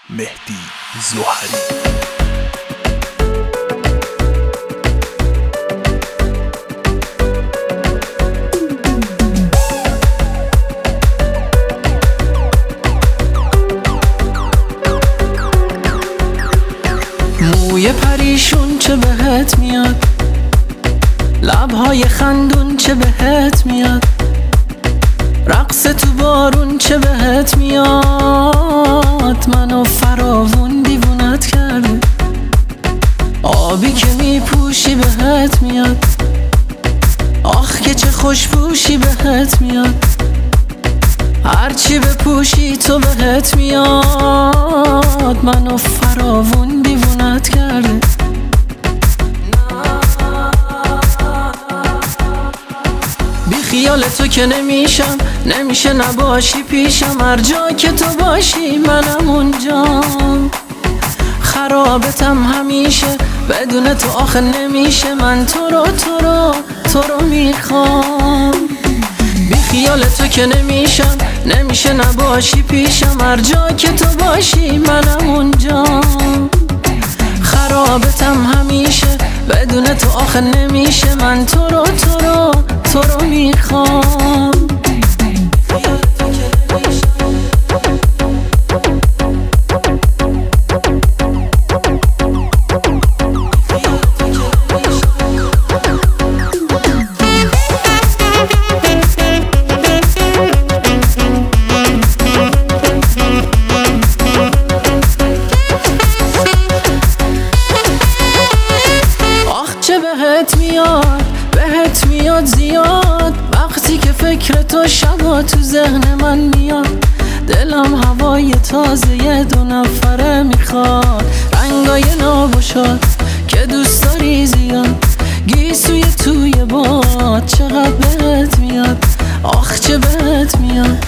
مهدی زهری. موی پریشون چه بهت میاد، لبهای خندون چه بهت میاد، رقص تو بارون چه بهت میاد، منو فراوون دیوونت کرده، آبی که میپوشی بهت میاد، آخ که چه خوشبوشی بهت میاد، هرچی بپوشی تو بهت میاد، منو فراوون دیوونت کرده. بی خیال تو که نمیشه نباشی پیشم، هر جا که تو باشی منم اونجام، خرابتم همیشه بدون تو آخه نمیشه، من تو رو میخوام. بی خیال تو که نمیشه نباشی پیشم، هر جا که تو باشی منم اونجام، خرابتم همیشه بدون تو آخه نمیشه، من تو رو میخوام. بهت میاد زیاد وقتی که فکر تو شبا تو ذهن من میاد، دلم هوای تازه 2 نفره میخواد، رنگای نابشاد که دوست داری زیاد، گیسوی توی باد چقدر بهت میاد، آخ چه بهت میاد،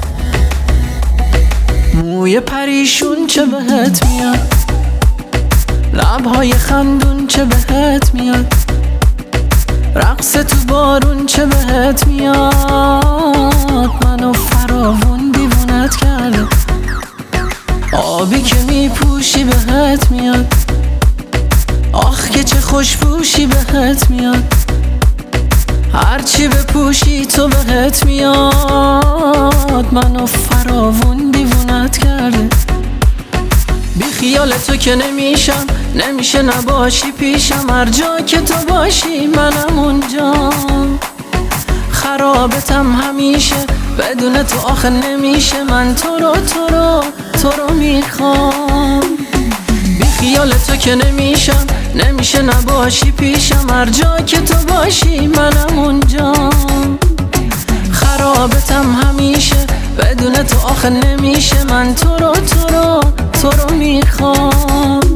موی پریشون چه بهت میاد، لبهای خندون چه بهت میاد، رقص تو بارون چه بهت میاد، منو فراوون دیوونت کرده، آبی که میپوشی بهت میاد، آخ که چه خوشبوشی بهت میاد، هرچی بپوشی تو بهت میاد، منو فراوون دیوونت کرده. بی خیال تو که نمیشه نباشی پیشم، هر جا که تو باشی منم اونجام، خرابتم همیشه بدون تو آخه نمیشه، من تو رو میخوام. بی خیال تو که نمیشه نباشی پیشم، هر جا که تو باشی منم اونجام، خرابتم همیشه بدون تو آخه نمیشه، من تو رو میخوام.